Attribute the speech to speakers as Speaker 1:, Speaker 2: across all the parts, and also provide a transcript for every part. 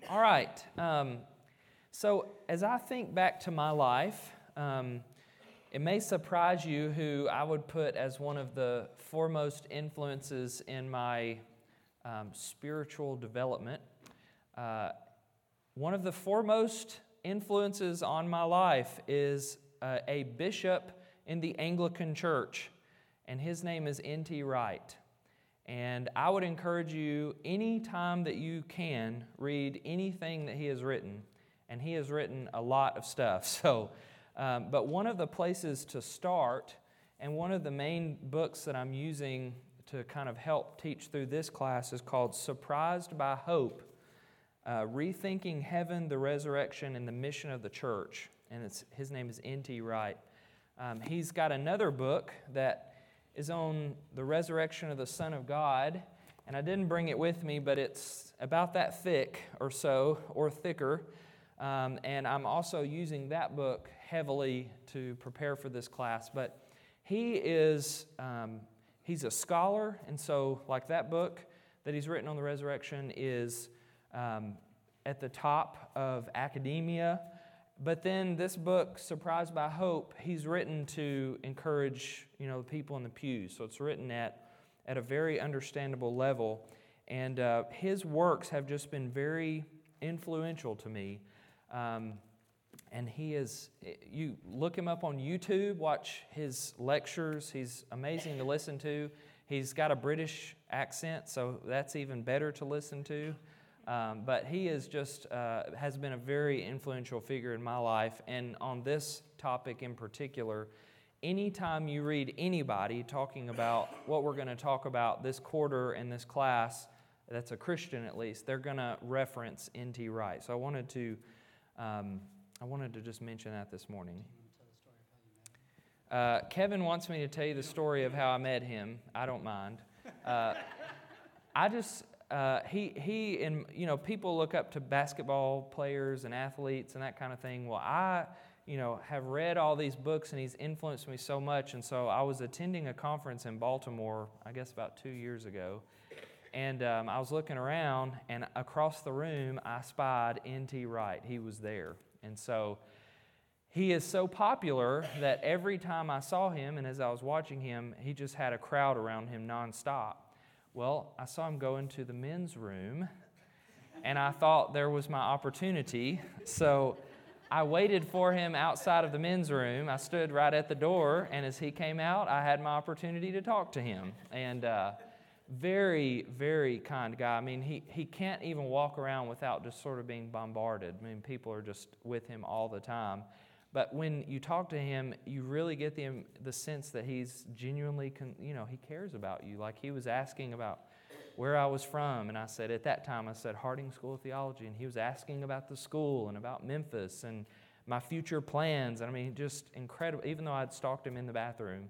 Speaker 1: All right. So as I think back to my life, it may surprise you who I would put as one of the foremost influences in my spiritual development. One of the foremost influences on my life is a bishop in the Anglican Church, and his name is N.T. Wright. And I would encourage you, any time that you can, read anything that he has written. And he has written a lot of stuff. But one of the places to start, and one of the main books that I'm using to kind of help teach through this class is called Surprised by Hope, Rethinking Heaven, the Resurrection, and the Mission of the Church. And his name is N.T. Wright. He's got another book that is on the resurrection of the Son of God, and I didn't bring it with me, but it's about that thick or so, or thicker, and I'm also using that book heavily to prepare for this class. But he's a scholar, and so like that book that he's written on the resurrection is at the top of academia. But then this book, Surprised by Hope, he's written to encourage, the people in the pews. So it's written at a very understandable level. And his works have just been very influential to me. And you look him up on YouTube, watch his lectures. He's amazing to listen to. He's got a British accent, so that's even better to listen to. But he is has been a very influential figure in my life. And on this topic in particular, anytime you read anybody talking about what we're going to talk about this quarter in this class, that's a Christian at least, they're going to reference N.T. Wright. So I wanted to just mention that this morning. Kevin wants me to tell you the story of how I met him. I don't mind. People look up to basketball players and athletes and that kind of thing. Well, I have read all these books, and he's influenced me so much. And so I was attending a conference in Baltimore, I guess about 2 years ago. And I was looking around, and across the room, I spied N.T. Wright. He was there. And so he is so popular that every time I saw him, and as I was watching him, he just had a crowd around him nonstop. Well, I saw him go into the men's room, and I thought there was my opportunity. So I waited for him outside of the men's room. I stood right at the door, and as he came out, I had my opportunity to talk to him. And very, very kind guy. I mean, he can't even walk around without just sort of being bombarded. I mean, people are just with him all the time. But when you talk to him, you really get the sense that he's genuinely, he cares about you. Like he was asking about where I was from, and I said, at that time, I said Harding School of Theology, and he was asking about the school and about Memphis and my future plans. And I mean, just incredible, even though I'd stalked him in the bathroom.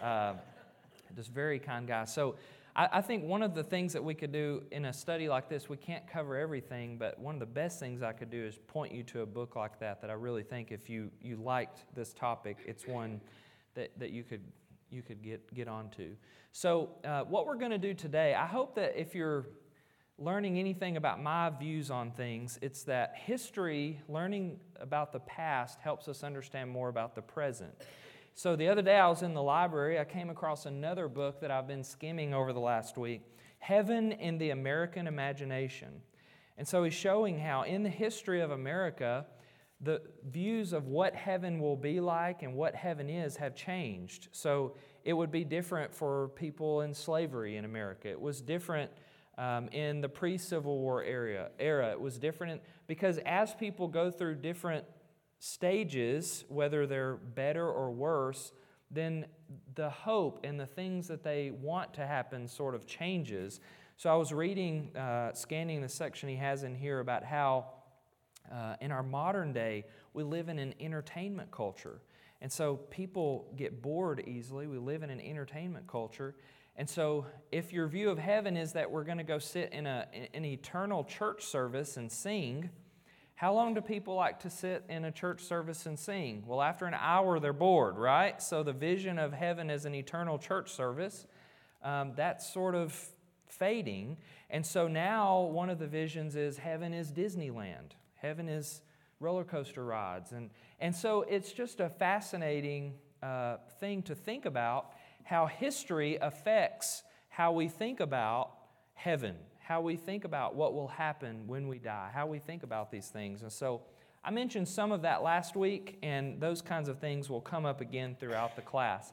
Speaker 1: Just very kind guy. So I think one of the things that we could do in a study like this, we can't cover everything, but one of the best things I could do is point you to a book like that I really think if you liked this topic, it's one that you could get onto. So what we're going to do today, I hope that if you're learning anything about my views on things, it's that history, learning about the past, helps us understand more about the present. So the other day I was in the library, I came across another book that I've been skimming over the last week, Heaven in the American Imagination. And so he's showing how in the history of America, the views of what heaven will be like and what heaven is have changed. So it would be different for people in slavery in America. It was different in the pre-Civil War era. It was different because as people go through different stages, whether they're better or worse, then the hope and the things that they want to happen sort of changes. So I was reading, scanning the section he has in here about how in our modern day, we live in an entertainment culture. And so people get bored easily. We live in an entertainment culture. And so if your view of heaven is that we're going to go sit in an eternal church service and sing, how long do people like to sit in a church service and sing? Well, after an hour, they're bored, right? So the vision of heaven as an eternal church service, that's sort of fading. And so now one of the visions is heaven is Disneyland. Heaven is roller coaster rides. And so it's just a fascinating thing to think about, how history affects how we think about heaven, how we think about what will happen when we die, how we think about these things. And so I mentioned some of that last week, and those kinds of things will come up again throughout the class.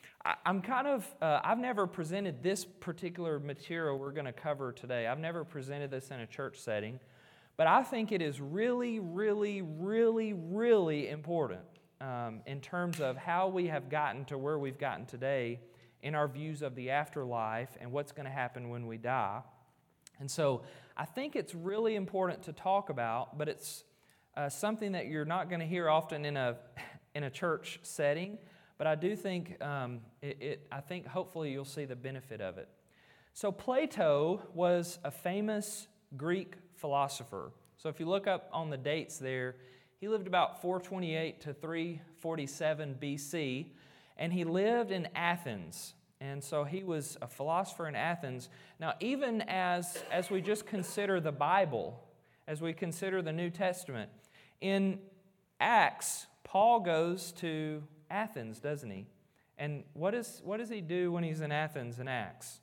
Speaker 1: I've never presented this particular material we're going to cover today. I've never presented this in a church setting, but I think it is really, really, really, really important in terms of how we have gotten to where we've gotten today in our views of the afterlife and what's going to happen when we die. And so I think it's really important to talk about, but it's something that you're not going to hear often in a church setting. But I do think I think hopefully you'll see the benefit of it. So Plato was a famous Greek philosopher. So if you look up on the dates there, he lived about 428 to 347 BC, and he lived in Athens. And so he was a philosopher in Athens. Now, even as we just consider the Bible, as we consider the New Testament, in Acts, Paul goes to Athens, doesn't he? And what does he do when he's in Athens in Acts?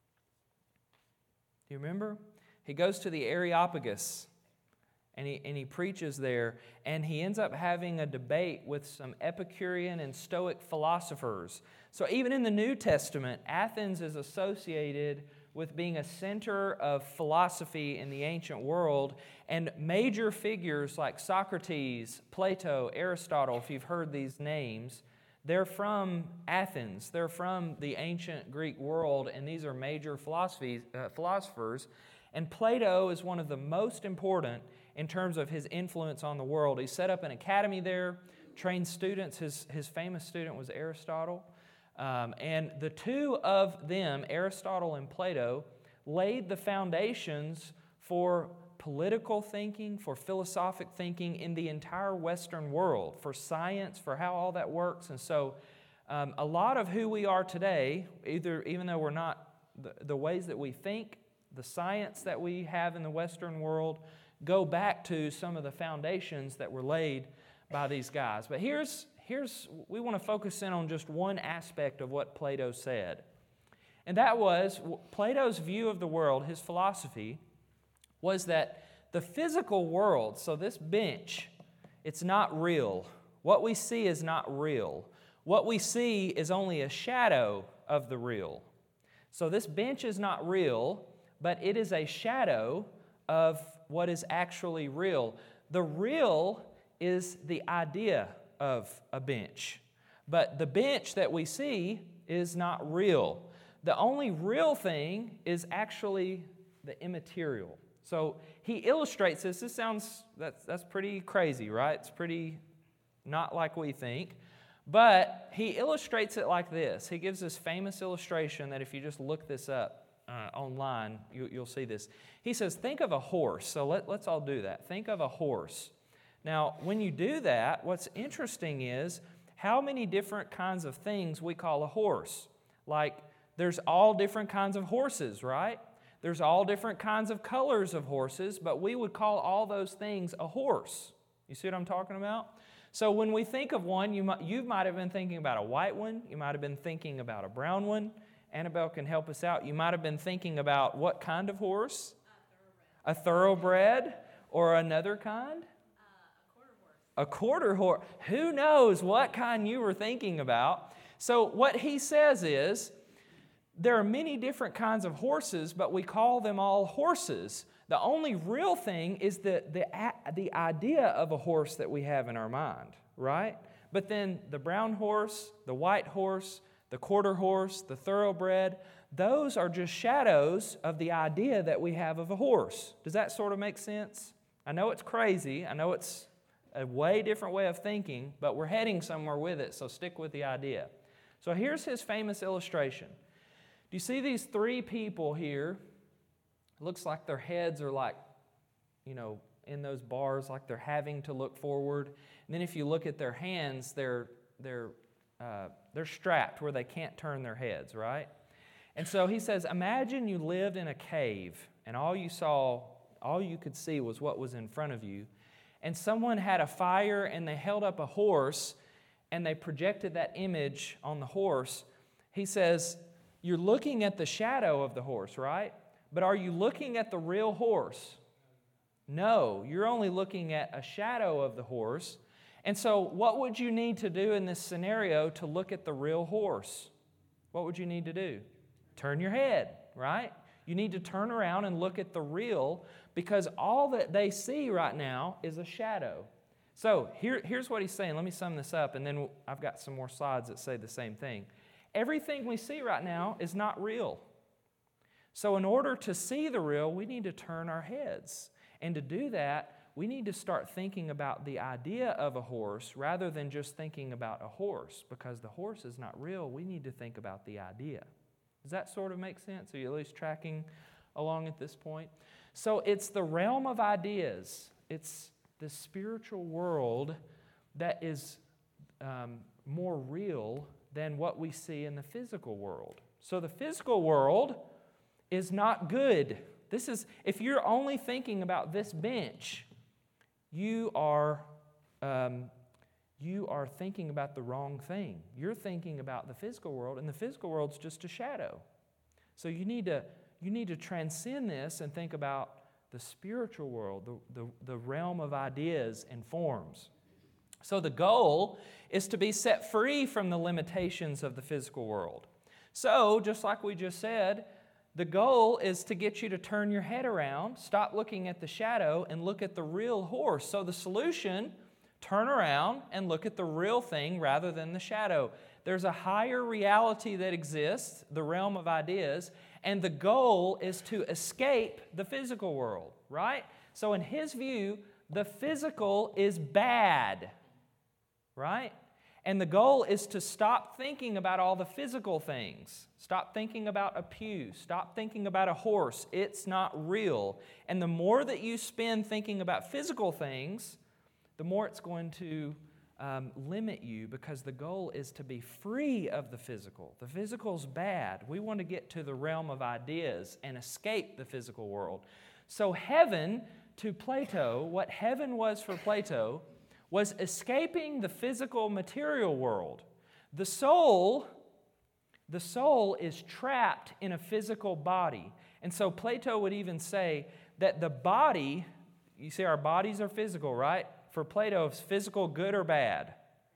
Speaker 1: Do you remember? He goes to the Areopagus, and he preaches there, and he ends up having a debate with some Epicurean and Stoic philosophers. So even in the New Testament, Athens is associated with being a center of philosophy in the ancient world, and major figures like Socrates, Plato, Aristotle, if you've heard these names, they're from Athens. They're from the ancient Greek world, and these are major philosophers. And Plato is one of the most important in terms of his influence on the world. He set up an academy there, trained students. His famous student was Aristotle. And the two of them, Aristotle and Plato, laid the foundations for political thinking, for philosophic thinking in the entire Western world, for science, for how all that works. And so a lot of who we are today, even though we're not, the ways that we think, the science that we have in the Western world, go back to some of the foundations that were laid by these guys. But we want to focus in on just one aspect of what Plato said. And that was Plato's view of the world, his philosophy, was that the physical world, so this bench, it's not real. What we see is not real. What we see is only a shadow of the real. So this bench is not real, but it is a shadow of what is actually real. The real is the idea of a bench, but the bench that we see is not real. The only real thing is actually the immaterial. So he illustrates this. That's pretty crazy, right? It's pretty not like we think. But he illustrates it like this. He gives this famous illustration that if you just look this up online, you'll see this. He says, think of a horse. So let's all do that. Think of a horse. Now, when you do that, what's interesting is how many different kinds of things we call a horse. Like, there's all different kinds of horses, right? There's all different kinds of colors of horses, but we would call all those things a horse. You see what I'm talking about? So when we think of one, you might have been thinking about a white one. You might have been thinking about a brown one. Annabelle can help us out. You might have been thinking about what kind of horse? A thoroughbred. Or another kind? A quarter horse. Who knows what kind you were thinking about? So what he says is, there are many different kinds of horses, but we call them all horses. The only real thing is the idea of a horse that we have in our mind, right? But then the brown horse, the white horse, the quarter horse, the thoroughbred, those are just shadows of the idea that we have of a horse. Does that sort of make sense? I know it's crazy. I know it's a way different way of thinking, but we're heading somewhere with it, so stick with the idea. So here's his famous illustration. Do you see these three people here? It looks like their heads are like, in those bars, like they're having to look forward. And then if you look at their hands, they're strapped where they can't turn their heads, right? And so he says, imagine you lived in a cave and all you could see was what was in front of you. And someone had a fire and they held up a horse and they projected that image on the horse. He says, you're looking at the shadow of the horse, right? But are you looking at the real horse? No, you're only looking at a shadow of the horse. And so what would you need to do in this scenario to look at the real horse? What would you need to do? Turn your head, right? You need to turn around and look at the real, because all that they see right now is a shadow. So here's what he's saying. Let me sum this up, and then I've got some more slides that say the same thing. Everything we see right now is not real. So in order to see the real, we need to turn our heads. And to do that, we need to start thinking about the idea of a horse rather than just thinking about a horse, because the horse is not real. We need to think about the idea. Does that sort of make sense? Are you at least tracking along at this point? So it's the realm of ideas. It's the spiritual world that is more real than what we see in the physical world. So the physical world is not good. If you're only thinking about this bench, you are thinking about the wrong thing. You're thinking about the physical world, and the physical world's just a shadow. So you need to transcend this and think about the spiritual world, the realm of ideas and forms. So the goal is to be set free from the limitations of the physical world. So, just like we just said, the goal is to get you to turn your head around, stop looking at the shadow, and look at the real horse. So the solution, turn around and look at the real thing rather than the shadow. There's a higher reality that exists, the realm of ideas, and the goal is to escape the physical world, right? So in his view, the physical is bad, right? And the goal is to stop thinking about all the physical things. Stop thinking about a pew. Stop thinking about a horse. It's not real. And the more that you spend thinking about physical things, the more it's going to limit you, because the goal is to be free of the physical. The physical's bad. We want to get to the realm of ideas and escape the physical world. So heaven, to Plato, what heaven was for Plato, was escaping the physical material world. The soul is trapped in a physical body. And so Plato would even say that the body, you see our bodies are physical, right? For Plato, is physical good or bad?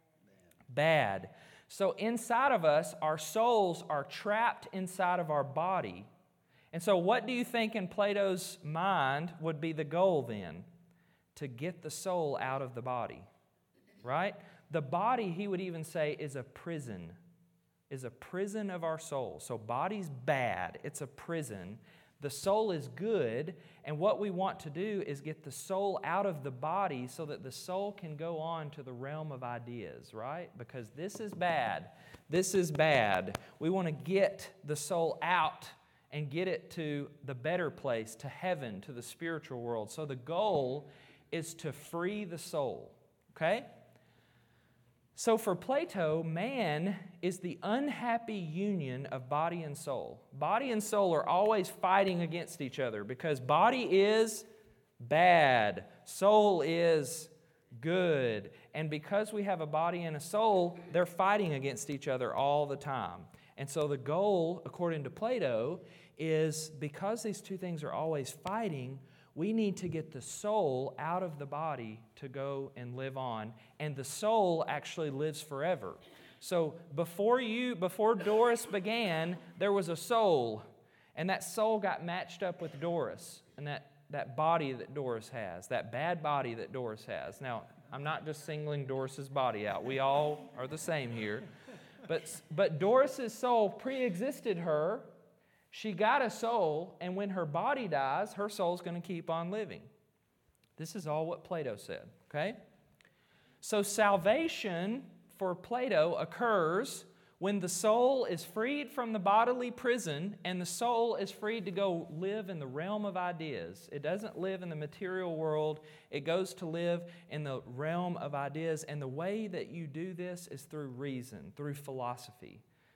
Speaker 1: Bad. So inside of us, our souls are trapped inside of our body. And so what do you think in Plato's mind would be the goal then? To get the soul out of the body, right? The body, he would even say, is a prison of our soul. So body's bad, it's a prison. The soul is good, and what we want to do is get the soul out of the body so that the soul can go on to the realm of ideas, right? Because this is bad. This is bad. We want to get the soul out and get it to the better place, to heaven, to the spiritual world. So the goal is to free the soul, okay? So for Plato, man is the unhappy union of body and soul. Body and soul are always fighting against each other because body is bad, soul is good. And because we have a body and a soul, they're fighting against each other all the time. And so the goal, according to Plato, is because these two things are always fighting, we need to get the soul out of the body to go and live on. And the soul actually lives forever. So before Doris began, there was a soul. And that soul got matched up with Doris. And that body that Doris has, that bad body that Doris has. Now, I'm not just singling Doris's body out. We all are the same here. But Doris's soul pre-existed her. She got a soul, and when her body dies, her soul's going to keep on living. This is all what Plato said, okay? So salvation for Plato occurs when the soul is freed from the bodily prison and the soul is freed to go live in the realm of ideas. It doesn't live in the material world. It goes to live in the realm of ideas. And the way that you do this is through reason, through philosophy.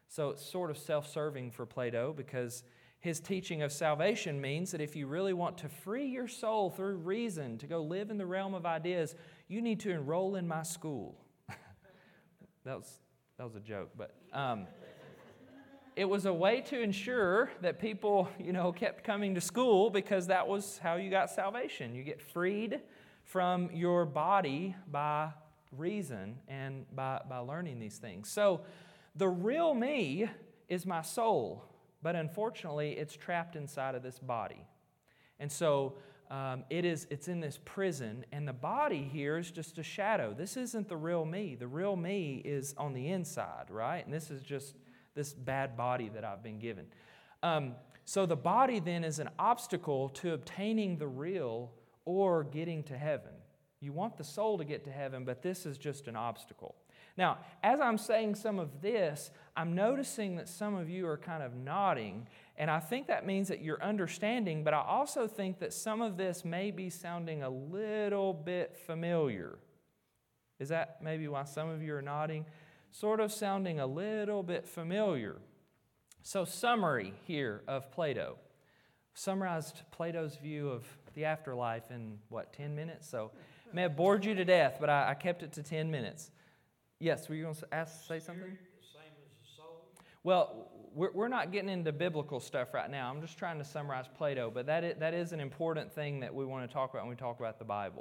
Speaker 1: So it's sort of self-serving for Plato, because his teaching of salvation means that if you really want to free your soul through reason to go live in the realm of ideas, you need to enroll in my school. That was a joke, but it was a way to ensure that people, kept coming to school, because that was how you got salvation. You get freed from your body by reason and by learning these things. So the real me is my soul, but unfortunately it's trapped inside of this body. And so it's in this prison, and the body here is just a shadow. This isn't the real me. The real me is on the inside, right? And this is just this bad body that I've been given. So the body then is an obstacle to obtaining the real or getting to heaven. You want the soul to get to heaven, but this is just an obstacle. Now, as I'm saying some of this, I'm noticing that some of you are kind of nodding, and I think that means that you're understanding, but I also think that some of this may be sounding a little bit familiar. Is that maybe why some of you are nodding? Sort of sounding a little bit familiar. So, summary here of Plato. Summarized Plato's view of the afterlife in, 10 minutes? So, I may have bored you to death, but I kept it to 10 minutes. Yes, were you going to say something?
Speaker 2: The same as the soul?
Speaker 1: Well, we're not getting into biblical stuff right now. I'm just trying to summarize Plato, but that is an important thing that we want to talk about when we talk about the Bible.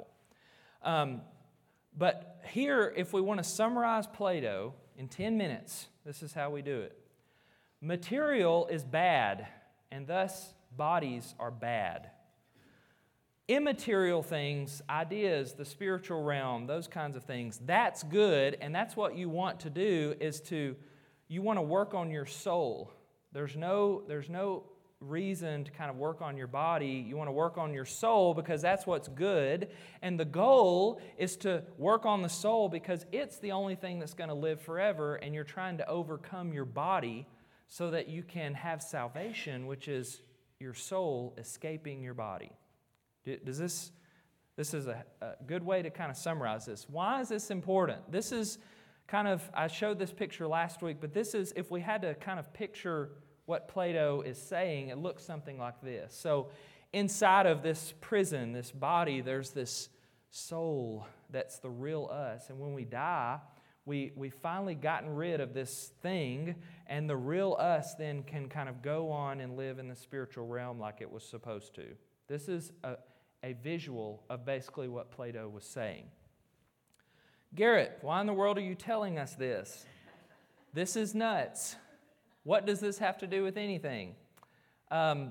Speaker 1: But here, if we want to summarize Plato in 10 minutes, this is how we do it. Material is bad, and thus bodies are bad. Immaterial things, ideas, the spiritual realm, those kinds of things, that's good, and that's what you want to do, you want to work on your soul. There's no reason to kind of work on your body. You want to work on your soul because that's what's good, and the goal is to work on the soul because it's the only thing that's going to live forever, and you're trying to overcome your body so that you can have salvation, which is your soul escaping your body. This is a good way to kind of summarize this. Why is this important? This is kind of, I showed this picture last week, but this is, if we had to kind of picture what Plato is saying, it looks something like this. So inside of this prison, this body, there's this soul that's the real us. And when we die, we finally gotten rid of this thing, and the real us then can kind of go on and live in the spiritual realm like it was supposed to. This is a visual of basically what Plato was saying. Garrett, why in the world are you telling us this? This is nuts. What does this have to do with anything?
Speaker 2: Amen.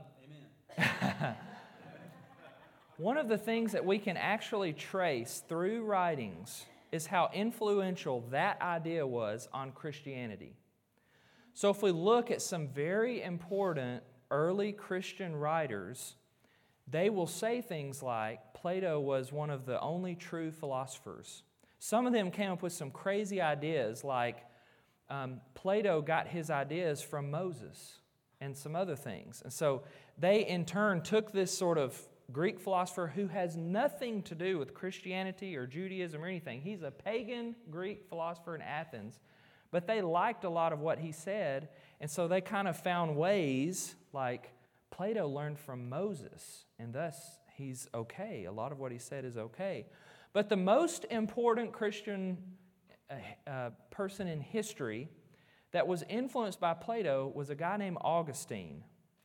Speaker 1: One of the things that we can actually trace through writings is how influential that idea was on Christianity. So if we look at some very important early Christian writers, they will say things like Plato was one of the only true philosophers. Some of them came up with some crazy ideas, like Plato got his ideas from Moses and some other things. And so they in turn took this sort of Greek philosopher who has nothing to do with Christianity or Judaism or anything. He's a pagan Greek philosopher in Athens, but they liked a lot of what he said, and so they kind of found ways, like Plato learned from Moses, and thus he's okay. A lot of what he said is okay. But the most important Christian person in history that was influenced by Plato was a guy named Augustine.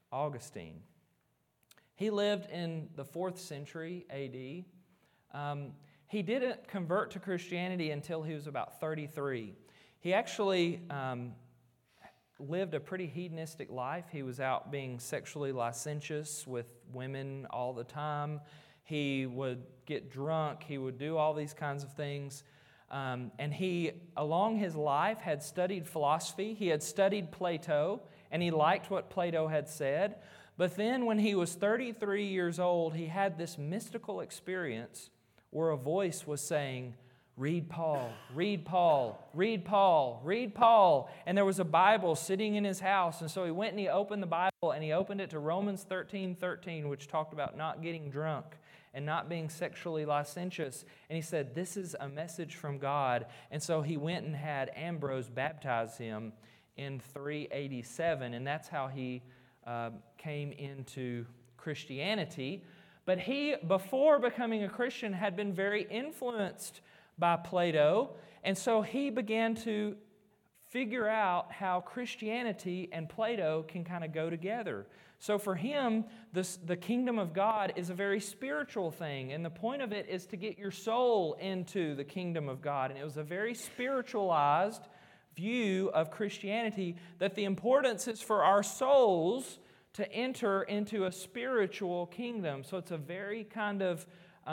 Speaker 1: He lived in the 4th century A.D. He didn't convert to Christianity until he was about 33. He actually lived a pretty hedonistic life. He was out being sexually licentious with women all the time. He would get drunk. He would do all these kinds of things. And he, along his life, had studied philosophy. He had studied Plato, and he liked what Plato had said. But then when he was 33 years old, he had this mystical experience where a voice was saying, "Read Paul, read Paul, read Paul, read Paul." And there was a Bible sitting in his house. And so he went and he opened the Bible, and he opened it to Romans 13:13, which talked about not getting drunk and not being sexually licentious. And he said, this is a message from God. And so he went and had Ambrose baptize him in 387, and that's how he came into Christianity. But he, before becoming a Christian, had been very influenced by Plato, and so he began to figure out how Christianity and Plato can kind of go together. So for him, the kingdom of God is a very spiritual thing, and the point of it is to get your soul into the kingdom of God. And it was a very spiritualized view of Christianity, that the importance is for our souls to enter into a spiritual kingdom. So it's a very kind of,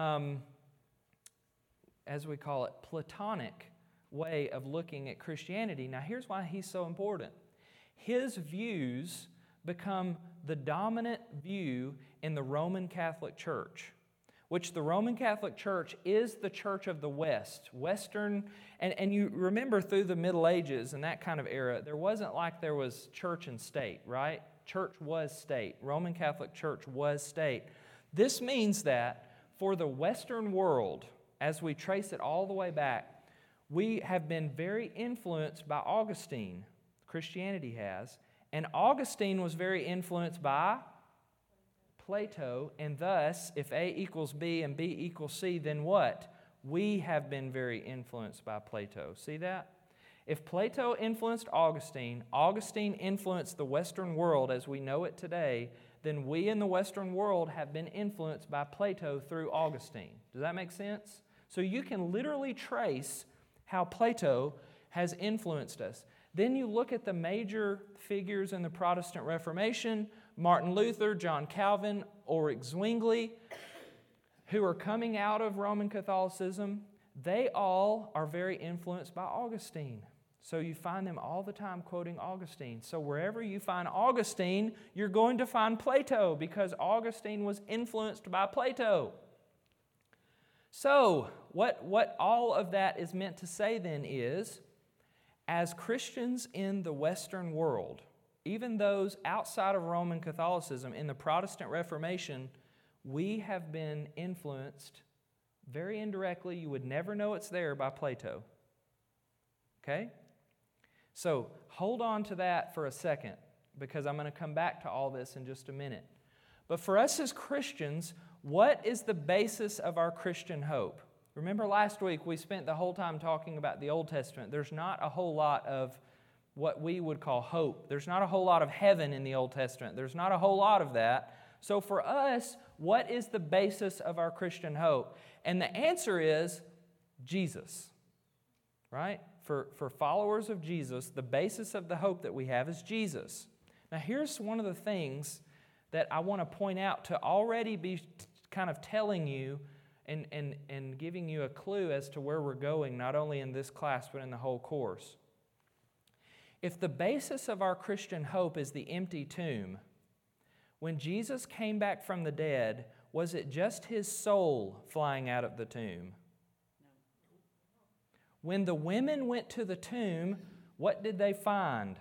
Speaker 1: as we call it, Platonic way of looking at Christianity. Now here's why he's so important. His views become the dominant view in the Roman Catholic Church, which the Roman Catholic Church is the church of the West. Western, and you remember through the Middle Ages and that kind of era, there wasn't like there was church and state, right? Church was state. Roman Catholic Church was state. This means that for the Western world, as we trace it all the way back, we have been very influenced by Augustine. Christianity has. And Augustine was very influenced by Plato. And thus, if A equals B and B equals C, then what? We have been very influenced by Plato. See that? If Plato influenced Augustine, Augustine influenced the Western world as we know it today, then we in the Western world have been influenced by Plato through Augustine. Does that make sense? So you can literally trace how Plato has influenced us. Then you look at the major figures in the Protestant Reformation, Martin Luther, John Calvin, Ulrich Zwingli, who are coming out of Roman Catholicism. They all are very influenced by Augustine. So you find them all the time quoting Augustine. So wherever you find Augustine, you're going to find Plato, because Augustine was influenced by Plato. So what all of that is meant to say then is, as Christians in the Western world, even those outside of Roman Catholicism, in the Protestant Reformation, we have been influenced very indirectly. You would never know it's there, by Plato. Okay? So hold on to that for a second, because I'm going to come back to all this in just a minute. But for us as Christians, what is the basis of our Christian hope? Remember last week we spent the whole time talking about the Old Testament. There's not a whole lot of what we would call hope. There's not a whole lot of heaven in the Old Testament. There's not a whole lot of that. So for us, what is the basis of our Christian hope? And the answer is Jesus, right? For followers of Jesus, the basis of the hope that we have is Jesus. Now here's one of the things that I want to point out to already be kind of telling you and giving you a clue as to where we're going, not only in this class, but in the whole course. If the basis of our Christian hope is the empty tomb, when Jesus came back from the dead, was it just his soul flying out of the tomb? When the women went to the tomb, what did they find?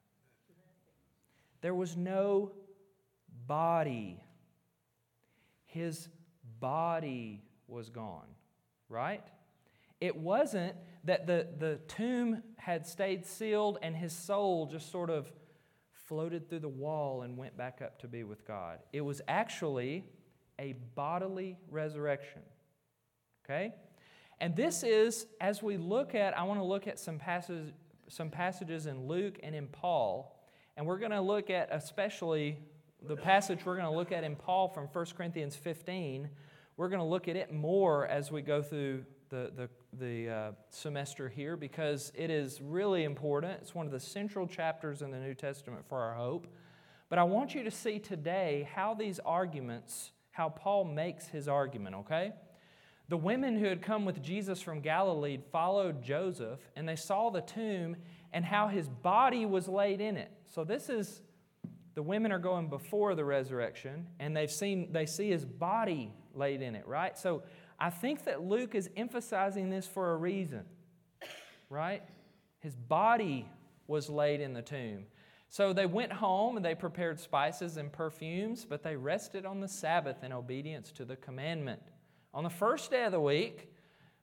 Speaker 1: There was no body. His body was gone, right? It wasn't that the tomb had stayed sealed and his soul just sort of floated through the wall and went back up to be with God. It was actually a bodily resurrection, okay? And this is, as we look at, I want to look at some passages in Luke and in Paul, and we're going to look at especially the passage we're going to look at in Paul from 1 Corinthians 15. We're going to look at it more as we go through the semester here, because it is really important. It's one of the central chapters in the New Testament for our hope. But I want you to see today how these arguments, how Paul makes his argument, okay? The women who had come with Jesus from Galilee followed Joseph, and they saw the tomb and how his body was laid in it. So this is, the women are going before the resurrection, and they see his body laid in it, right? So I think that Luke is emphasizing this for a reason, right? His body was laid in the tomb. So they went home and they prepared spices and perfumes, but they rested on the Sabbath in obedience to the commandment. On the first day of the week,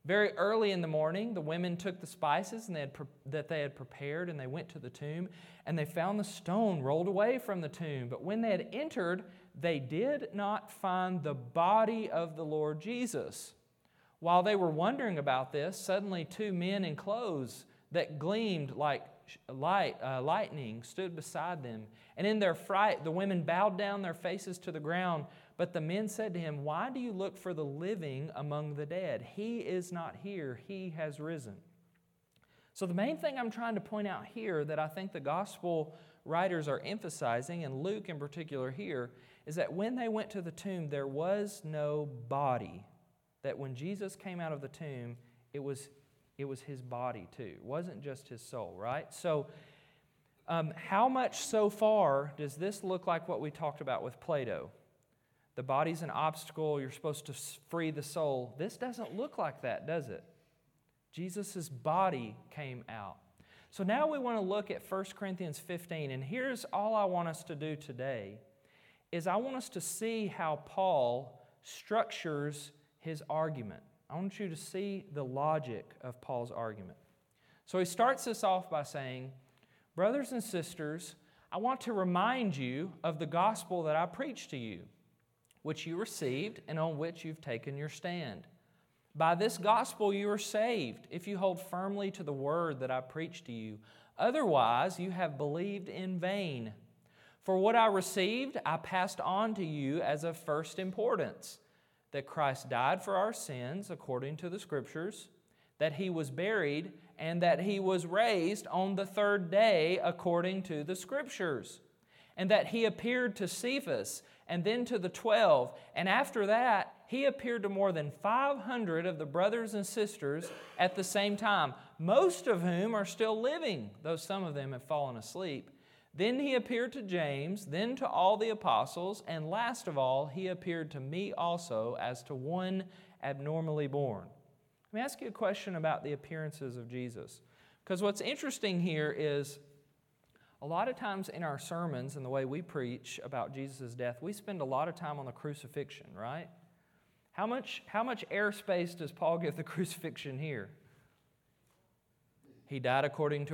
Speaker 1: Very early in the morning, the women took the spices that they had prepared, and they went to the tomb, and they found the stone rolled away from the tomb. But when they had entered, they did not find the body of the Lord Jesus. While they were wondering about this, suddenly 2 men in clothes that gleamed like lightning stood beside them. And in their fright, the women bowed down their faces to the ground. But the men said to him, "Why do you look for the living among the dead? He is not here. He has risen." So the main thing I'm trying to point out here that I think the gospel writers are emphasizing, and Luke in particular here, is that when they went to the tomb, there was no body. That when Jesus came out of the tomb, it was his body too. It wasn't just his soul, right? So how much so far does this look like what we talked about with Plato? The body's an obstacle. You're supposed to free the soul. This doesn't look like that, does it? Jesus' body came out. So now we want to look at 1 Corinthians 15. And here's all I want us to do today is I want us to see how Paul structures his argument. I want you to see the logic of Paul's argument. So he starts this off by saying, "Brothers and sisters, I want to remind you of the gospel that I preached to you, which you received and on which you've taken your stand. By this gospel you are saved, if you hold firmly to the word that I preached to you. Otherwise you have believed in vain. For what I received I passed on to you as of first importance, that Christ died for our sins according to the Scriptures, that He was buried, and that He was raised on the third day according to the Scriptures, and that He appeared to Cephas, and then to the 12, and after that, He appeared to more than 500 of the brothers and sisters at the same time, most of whom are still living, though some of them have fallen asleep. Then He appeared to James, then to all the apostles, and last of all, He appeared to me also as to one abnormally born." Let me ask you a question about the appearances of Jesus. Because what's interesting here is a lot of times in our sermons and the way we preach about Jesus' death, we spend a lot of time on the crucifixion, right? How much airspace does Paul give the crucifixion here? He died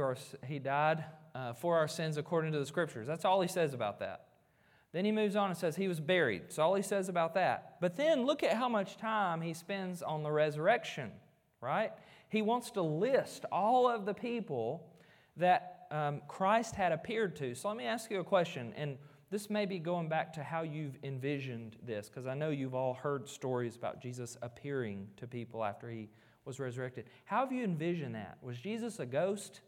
Speaker 1: for our sins according to the Scriptures. That's all he says about that. Then he moves on and says He was buried. That's all he says about that. But then look at how much time he spends on the resurrection, right? He wants to list all of the people that Christ had appeared to. So let me ask you a question, and this may be going back to how you've envisioned this, because I know you've all heard stories about Jesus appearing to people after He was resurrected. How have you envisioned that? Was Jesus a ghost?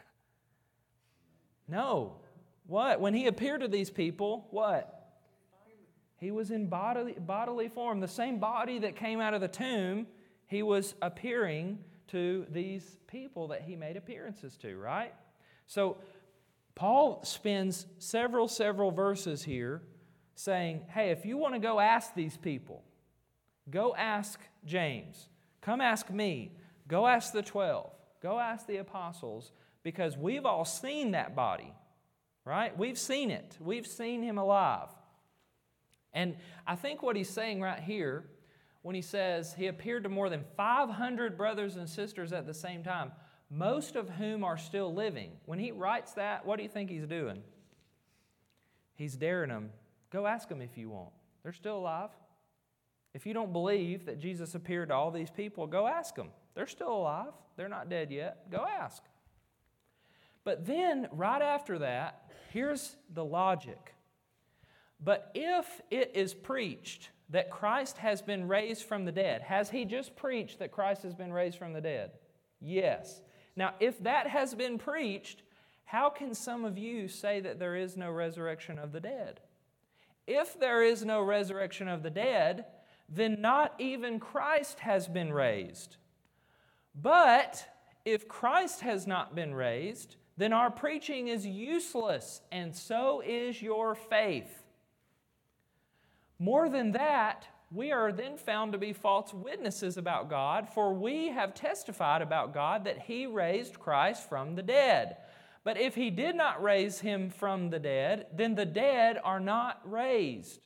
Speaker 1: No. What? When He appeared to these people, what? He was in bodily form. The same body that came out of the tomb, He was appearing to these people that He made appearances to, right? So Paul spends several verses here saying, hey, if you want to go ask these people, go ask James, come ask me, go ask the 12, go ask the apostles, because we've all seen that body, right? We've seen it. We've seen Him alive. And I think what he's saying right here, when he says He appeared to more than 500 brothers and sisters at the same time, most of whom are still living. When he writes that, what do you think he's doing? He's daring them, go ask them if you want. They're still alive. If you don't believe that Jesus appeared to all these people, go ask them. They're still alive. They're not dead yet. Go ask. But then, right after that, here's the logic. But if it is preached that Christ has been raised from the dead, has he just preached that Christ has been raised from the dead? Yes. Now, if that has been preached, how can some of you say that there is no resurrection of the dead? If there is no resurrection of the dead, then not even Christ has been raised. But if Christ has not been raised, then our preaching is useless, and so is your faith. More than that, we are then found to be false witnesses about God, for we have testified about God that He raised Christ from the dead. But if He did not raise Him from the dead, then the dead are not raised.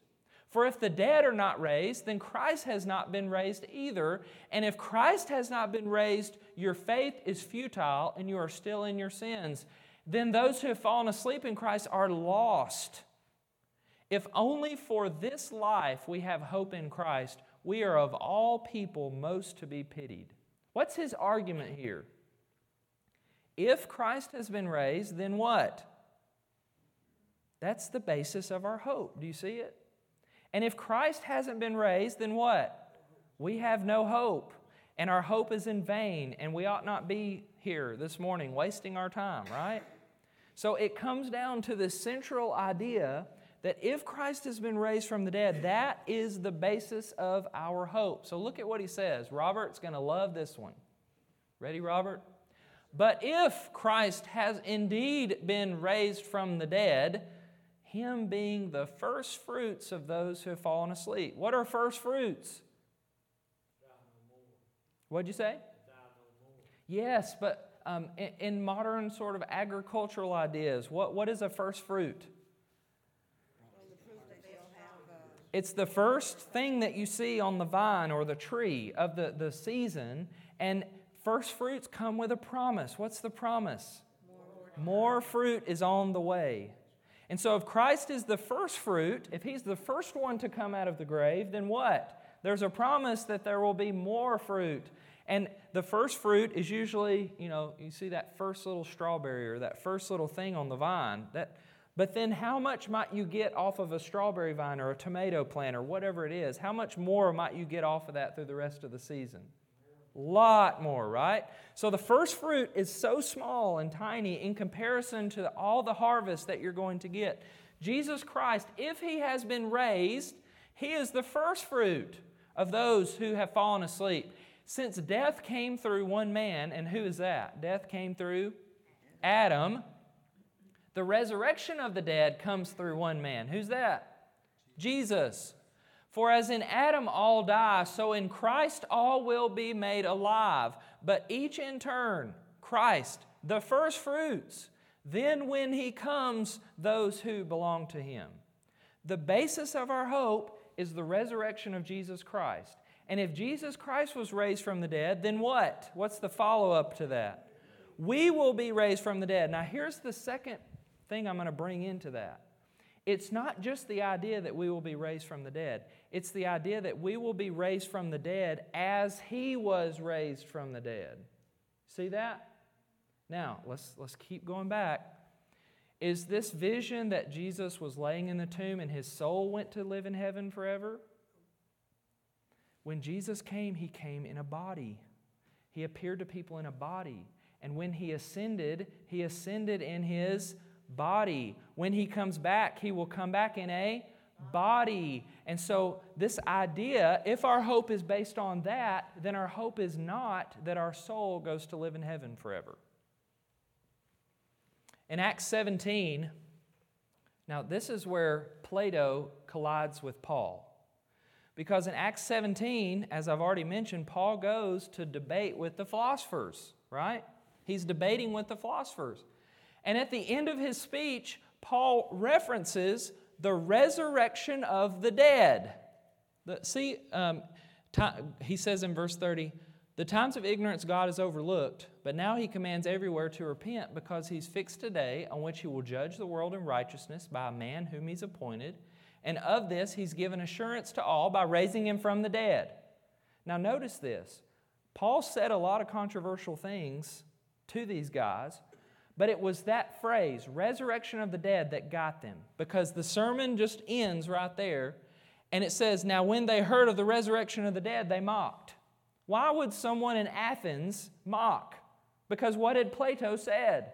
Speaker 1: For if the dead are not raised, then Christ has not been raised either. And if Christ has not been raised, your faith is futile and you are still in your sins. Then those who have fallen asleep in Christ are lost. If only for this life we have hope in Christ, we are of all people most to be pitied. What's his argument here? If Christ has been raised, then what? That's the basis of our hope. Do you see it? And if Christ hasn't been raised, then what? We have no hope, and our hope is in vain, and we ought not be here this morning wasting our time, right? So it comes down to this central idea that if Christ has been raised from the dead, that is the basis of our hope. So look at what he says. Robert's going to love this one. Ready, Robert? But if Christ has indeed been raised from the dead, Him being the first fruits of those who have fallen asleep. What are first fruits? What'd you say? Yes, but in modern sort of agricultural ideas, what is a first fruit? It's the first thing that you see on the vine or the tree of the season, and first fruits come with a promise. What's the promise? More fruit is on the way. And so if Christ is the first fruit, if He's the first one to come out of the grave, then what? There's a promise that there will be more fruit. And the first fruit is usually, you see that first little strawberry or that first little thing on the vine. But then how much might you get off of a strawberry vine or a tomato plant or whatever it is? How much more might you get off of that through the rest of the season? Lot more, right? So the first fruit is so small and tiny in comparison to all the harvest that you're going to get. Jesus Christ, if He has been raised, He is the first fruit of those who have fallen asleep. Since death came through one man, and who is that? Death came through Adam. The resurrection of the dead comes through one man. Who's that? Jesus. For as in Adam all die, so in Christ all will be made alive, but each in turn, Christ, the first fruits, then when He comes, those who belong to Him. The basis of our hope is the resurrection of Jesus Christ. And if Jesus Christ was raised from the dead, then what? What's the follow-up to that? We will be raised from the dead. Now here's the second thing I'm going to bring into that. It's not just the idea that we will be raised from the dead. It's the idea that we will be raised from the dead as He was raised from the dead. See that? Now, let's keep going back. Is this vision that Jesus was laying in the tomb and His soul went to live in heaven forever? When Jesus came, He came in a body. He appeared to people in a body. And when He ascended in His body. When He comes back, He will come back in a body. And so this idea, if our hope is based on that, then our hope is not that our soul goes to live in heaven forever. In Acts 17, now this is where Plato collides with Paul. Because in Acts 17, as I've already mentioned, Paul goes to debate with the philosophers, right? He's debating with the philosophers. And at the end of his speech, Paul references the resurrection of the dead. He says in verse 30, the times of ignorance God has overlooked, but now He commands everywhere to repent because He's fixed a day on which He will judge the world in righteousness by a man whom He's appointed. And of this He's given assurance to all by raising Him from the dead. Now notice this. Paul said a lot of controversial things to these guys, but it was that phrase, resurrection of the dead, that got them. Because the sermon just ends right there, and it says, now when they heard of the resurrection of the dead, they mocked. Why would someone in Athens mock? Because what had Plato said?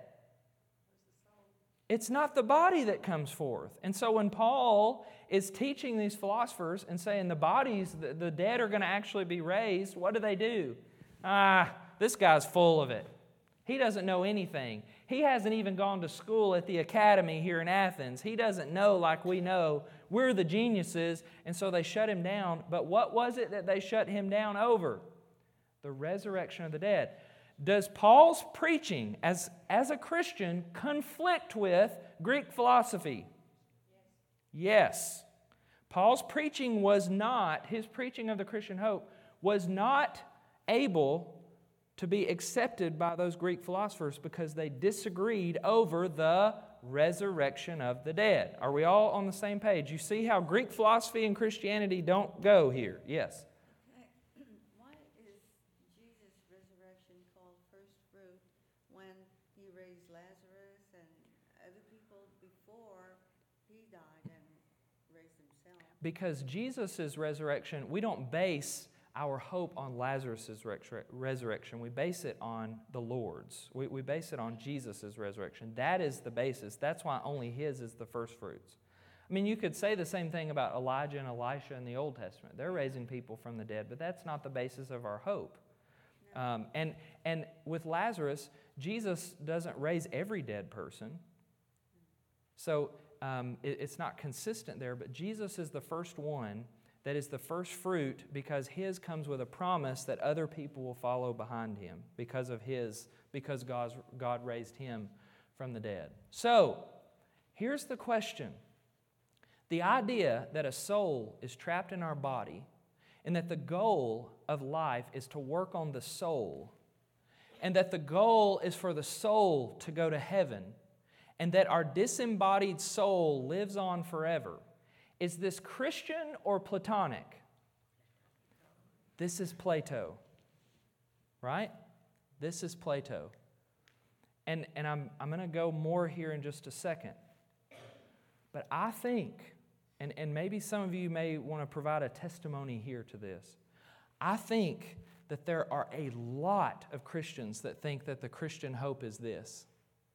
Speaker 1: It's not the body that comes forth. And so when Paul is teaching these philosophers and saying the bodies, the dead are going to actually be raised, what do? This guy's full of it. He doesn't know anything. He hasn't even gone to school at the academy here in Athens. He doesn't know like we know. We're the geniuses, and so they shut him down. But what was it that they shut him down over? The resurrection of the dead. Does Paul's preaching as a Christian conflict with Greek philosophy? Yes. Paul's preaching was not, his preaching of the Christian hope was not able to be accepted by those Greek philosophers because they disagreed over the resurrection of the dead. Are we all on the same page? You see how Greek philosophy and Christianity don't go here. Yes?
Speaker 3: Okay. Why is Jesus' resurrection called first fruit when he raised Lazarus and other people before he died and raised himself?
Speaker 1: Because Jesus' resurrection, we don't base our hope on Lazarus' resurrection. We base it on the Lord's. We base it on Jesus' resurrection. That is the basis. That's why only His is the first fruits. I mean, you could say the same thing about Elijah and Elisha in the Old Testament. They're raising people from the dead, but that's not the basis of our hope.
Speaker 3: No.
Speaker 1: And with Lazarus, Jesus doesn't raise every dead person. So it's not consistent there, but Jesus is the first one that is the first fruit because His comes with a promise that other people will follow behind Him because God raised Him from the dead. So, here's the question. The idea that a soul is trapped in our body and that the goal of life is to work on the soul and that the goal is for the soul to go to heaven and that our disembodied soul lives on forever. Is this Christian or Platonic? This is Plato, right? This is Plato. And I'm going to go more here in just a second. But I think, and maybe some of you may want to provide a testimony here to this, I think that there are a lot of Christians that think that the Christian hope is this,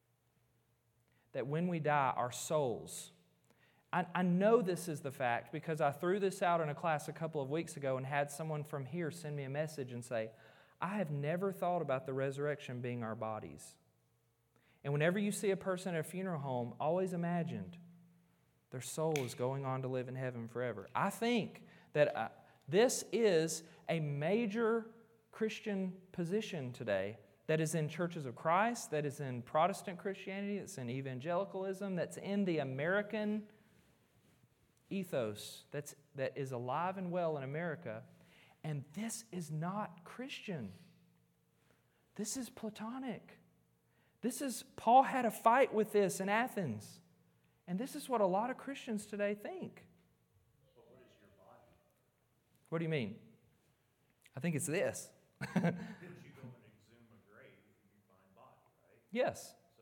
Speaker 1: that when we die, our souls... I know this is the fact because I threw this out in a class a couple of weeks ago and had someone from here send me a message and say, I have never thought about the resurrection being our bodies. And whenever you see a person at a funeral home, always imagined their soul is going on to live in heaven forever. I think that this is a major Christian position today that is in churches of Christ, that is in Protestant Christianity, that's in evangelicalism, that's in the American ethos that is alive and well in America, and this is not Christian. This is Platonic. Paul had a fight with this in Athens, and this is what a lot of Christians today think.
Speaker 2: But what is your body?
Speaker 1: What do you mean? I think it's this.
Speaker 2: Because you go and exhume a grave, you find body, right?
Speaker 1: Yes.
Speaker 2: So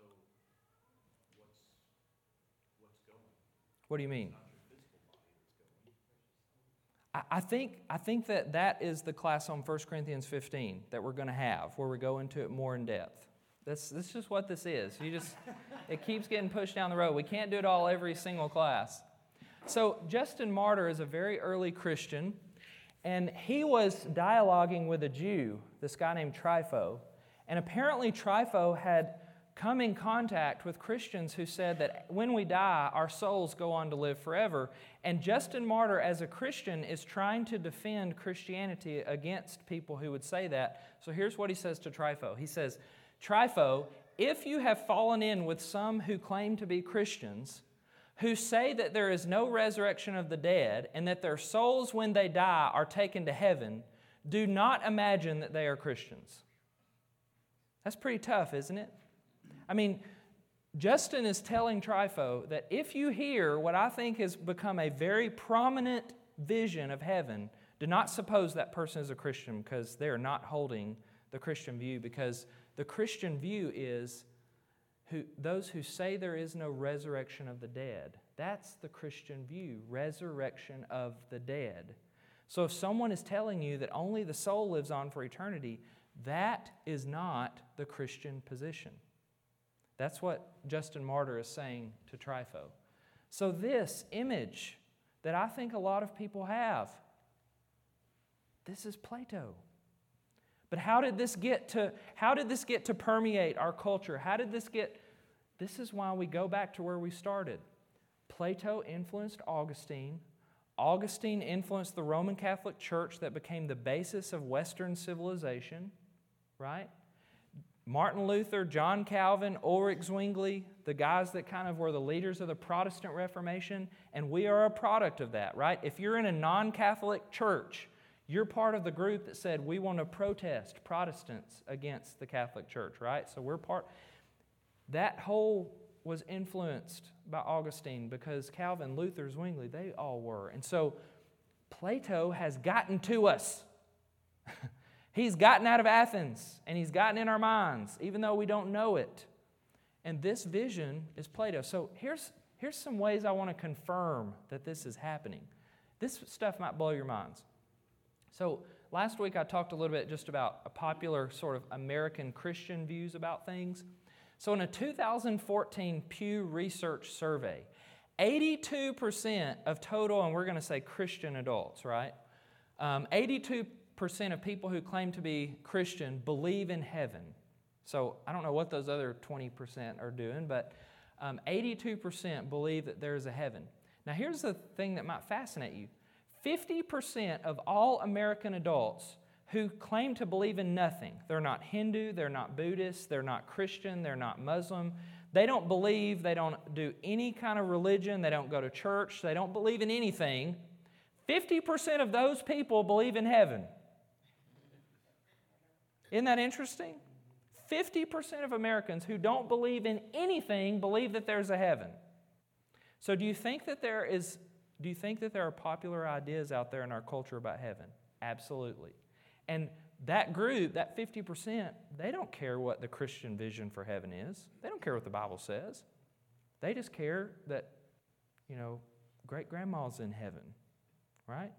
Speaker 2: what's going?
Speaker 1: What do you mean?
Speaker 2: Not your physical body that's going.
Speaker 1: I think that is the class on 1 Corinthians 15 that we're going to have, where we go into it more in depth. This is just what this is. It keeps getting pushed down the road. We can't do it all every single class. So Justin Martyr is a very early Christian, and he was dialoguing with a Jew, this guy named Trypho. And apparently Trypho had come in contact with Christians who said that when we die, our souls go on to live forever. And Justin Martyr, as a Christian, is trying to defend Christianity against people who would say that. So here's what he says to Trypho. He says, Trypho, if you have fallen in with some who claim to be Christians, who say that there is no resurrection of the dead and that their souls when they die are taken to heaven, do not imagine that they are Christians. That's pretty tough, isn't it? I mean, Justin is telling Trypho that if you hear what I think has become a very prominent vision of heaven, do not suppose that person is a Christian because they are not holding the Christian view, because the Christian view is those who say there is no resurrection of the dead. That's the Christian view, resurrection of the dead. So if someone is telling you that only the soul lives on for eternity, that is not the Christian position. That's what Justin Martyr is saying to Trypho. So this image that I think a lot of people have, this is Plato. But how did this get to permeate our culture? This is why we go back to where we started. Plato influenced Augustine. Augustine influenced the Roman Catholic Church that became the basis of Western civilization, right? Martin Luther, John Calvin, Ulrich Zwingli, the guys that kind of were the leaders of the Protestant Reformation, and we are a product of that, right? If you're in a non-Catholic church, you're part of the group that said we want to protest Protestants against the Catholic Church, right? So we're part. That whole was influenced by Augustine because Calvin, Luther, Zwingli, they all were. And so Plato has gotten to us. He's gotten out of Athens, and he's gotten in our minds, even though we don't know it. And this vision is Plato. So here's some ways I want to confirm that this is happening. This stuff might blow your minds. So last week I talked a little bit just about a popular sort of American Christian views about things. So in a 2014 Pew Research survey, 82% of total, and we're going to say Christian adults, right? 82% of people who claim to be Christian believe in heaven. So I don't know what those other 20% are doing, but 82% believe that there is a heaven. Now here's the thing that might fascinate you. 50% of all American adults who claim to believe in nothing, they're not Hindu, they're not Buddhist, they're not Christian, they're not Muslim, they don't believe, they don't do any kind of religion, they don't go to church, they don't believe in anything. 50% of those people believe in heaven. Isn't that interesting? 50% of Americans who don't believe in anything believe that there's a heaven. So do you think that there are popular ideas out there in our culture about heaven? Absolutely. And that group, that 50%, they don't care what the Christian vision for heaven is. They don't care what the Bible says. They just care that, great-grandma's in heaven, right?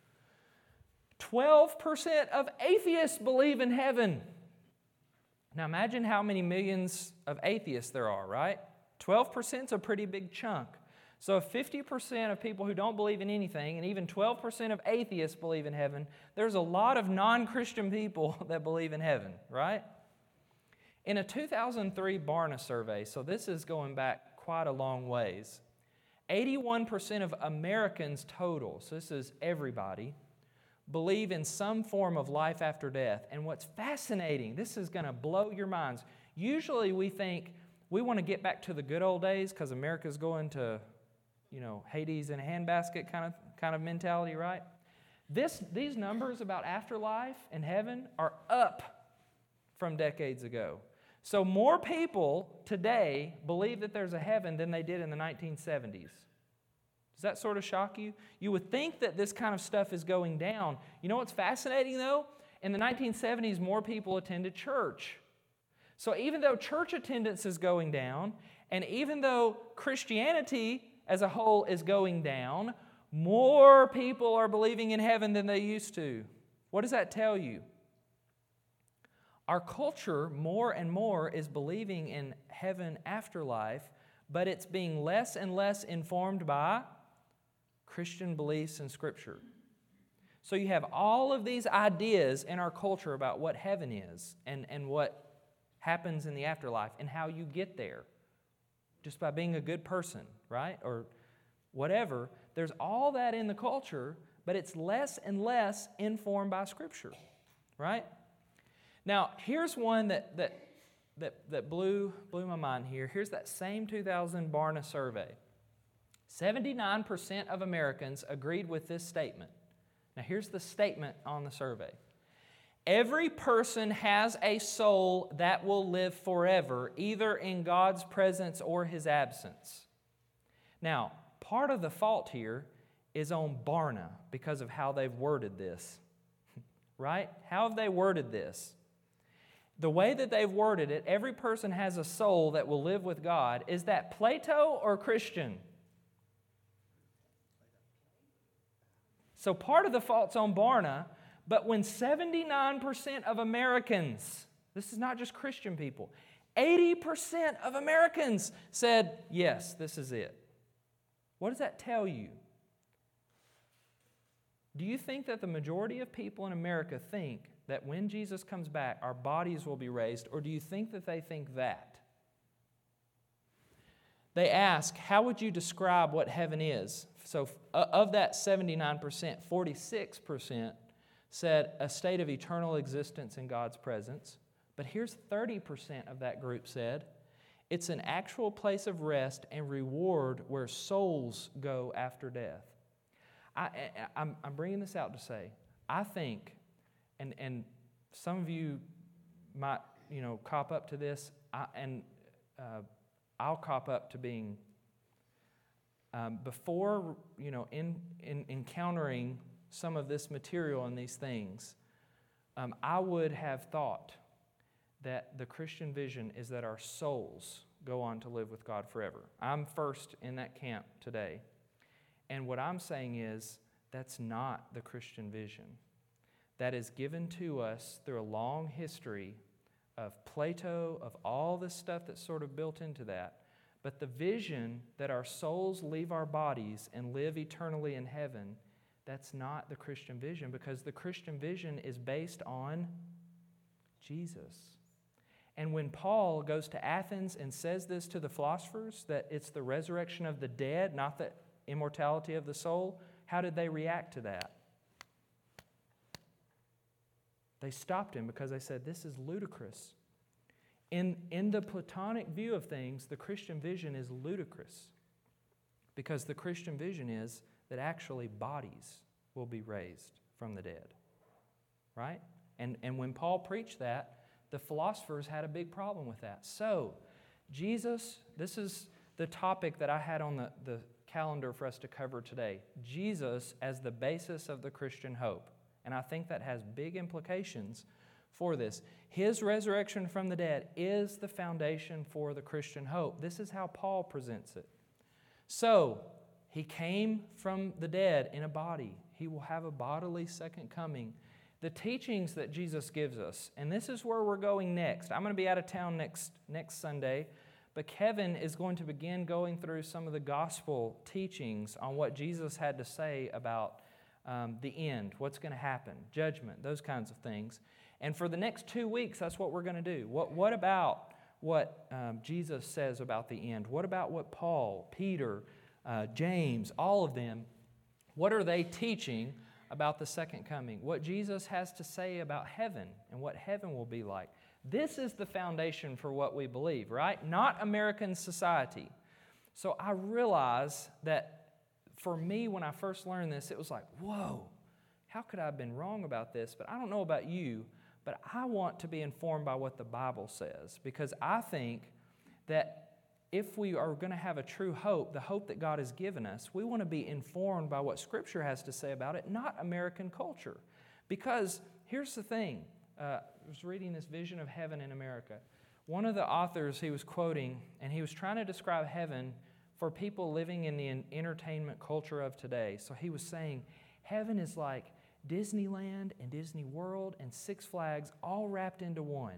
Speaker 1: 12% of atheists believe in heaven. Now imagine how many millions of atheists there are, right? 12% is a pretty big chunk. So if 50% of people who don't believe in anything, and even 12% of atheists believe in heaven, there's a lot of non-Christian people that believe in heaven, right? In a 2003 Barna survey, so this is going back quite a long ways, 81% of Americans total, so this is everybody, believe in some form of life after death. And what's fascinating, this is going to blow your minds. Usually we think we want to get back to the good old days because America's going to, Hades in a handbasket kind of mentality, right? These numbers about afterlife and heaven are up from decades ago. So more people today believe that there's a heaven than they did in the 1970s. Does that sort of shock you? You would think that this kind of stuff is going down. You know what's fascinating, though? In the 1970s, more people attended church. So even though church attendance is going down, and even though Christianity as a whole is going down, more people are believing in heaven than they used to. What does that tell you? Our culture, more and more, is believing in heaven afterlife, but it's being less and less informed by Christian beliefs and Scripture. So you have all of these ideas in our culture about what heaven is and what happens in the afterlife and how you get there just by being a good person, right? Or whatever. There's all that in the culture, but it's less and less informed by Scripture, right? Now, here's one that blew my mind here. Here's that same 2000 Barna survey. 79% of Americans agreed with this statement. Now, here's the statement on the survey. Every person has a soul that will live forever, either in God's presence or His absence. Now, part of the fault here is on Barna because of how they've worded this, right? How have they worded this? The way that they've worded it, every person has a soul that will live with God. Is that Plato or Christian? So part of the fault's on Barna, but when 79% of Americans, this is not just Christian people, 80% of Americans said, yes, this is it. What does that tell you? Do you think that the majority of people in America think that when Jesus comes back, our bodies will be raised, or do you think that they think that? They ask, how would you describe what heaven is? So of that 79%, 46% said a state of eternal existence in God's presence. But here's 30% of that group said, it's an actual place of rest and reward where souls go after death. I'm bringing this out to say, I think, and some of you might, cop up to this, I'll cop up to being, before, in encountering some of this material and these things, I would have thought that the Christian vision is that our souls go on to live with God forever. I'm first in that camp today. And what I'm saying is that's not the Christian vision. That is given to us through a long history of Plato, of all the stuff that's sort of built into that. But the vision that our souls leave our bodies and live eternally in heaven, that's not the Christian vision, because the Christian vision is based on Jesus. And when Paul goes to Athens and says this to the philosophers, that it's the resurrection of the dead, not the immortality of the soul, how did they react to that? They stopped him because they said, this is ludicrous. In the Platonic view of things, the Christian vision is ludicrous, because the Christian vision is that actually bodies will be raised from the dead, right? And when Paul preached that, the philosophers had a big problem with that. So, Jesus, this is the topic that I had on the calendar for us to cover today. Jesus as the basis of the Christian hope. And I think that has big implications for this. His resurrection from the dead is the foundation for the Christian hope. This is how Paul presents it. So, He came from the dead in a body. He will have a bodily second coming. The teachings that Jesus gives us, and this is where we're going next. I'm going to be out of town next Sunday, but Kevin is going to begin going through some of the gospel teachings on what Jesus had to say about the end, what's going to happen, judgment, those kinds of things. And for the next 2 weeks, that's what we're going to do. What about what Jesus says about the end? What about what Paul, Peter, James, all of them, what are they teaching about the second coming? What Jesus has to say about heaven and what heaven will be like. This is the foundation for what we believe, right? Not American society. So I realize that for me, when I first learned this, it was like, whoa, how could I have been wrong about this? But I don't know about you, but I want to be informed by what the Bible says, because I think that if we are going to have a true hope, the hope that God has given us, we want to be informed by what Scripture has to say about it, not American culture. Because here's the thing. I was reading this vision of heaven in America. One of the authors he was quoting, and he was trying to describe heaven for people living in the entertainment culture of today. So he was saying, heaven is like Disneyland and Disney World and Six Flags all wrapped into one.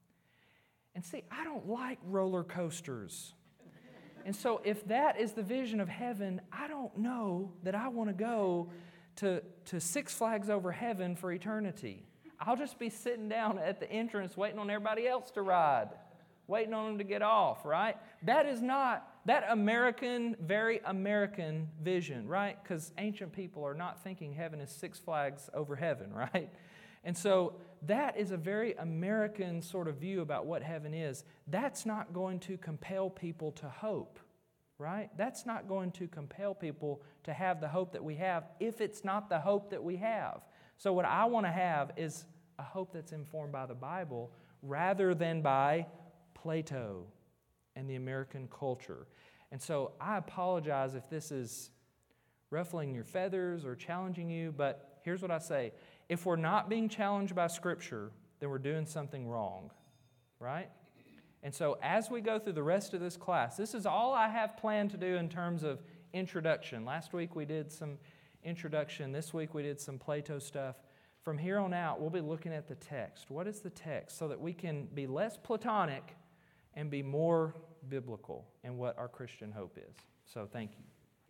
Speaker 1: And see, I don't like roller coasters. And so if that is the vision of heaven, I don't know that I want to go to Six Flags over heaven for eternity. I'll just be sitting down at the entrance waiting on everybody else to ride, waiting on them to get off, right? That is not that American, very American vision, right? Because ancient people are not thinking heaven is Six Flags over heaven, right? And so that is a very American sort of view about what heaven is. That's not going to compel people to hope, right? That's not going to compel people to have the hope that we have if it's not the hope that we have. So what I want to have is a hope that's informed by the Bible rather than by Plato and the American culture. And so I apologize if this is ruffling your feathers or challenging you, but here's what I say. If we're not being challenged by Scripture, then we're doing something wrong, right? And so as we go through the rest of this class, this is all I have planned to do in terms of introduction. Last week we did some introduction. This week we did some Plato stuff. From here on out, we'll be looking at the text. What is the text? So that we can be less Platonic and be more biblical in what our Christian hope is. So thank you.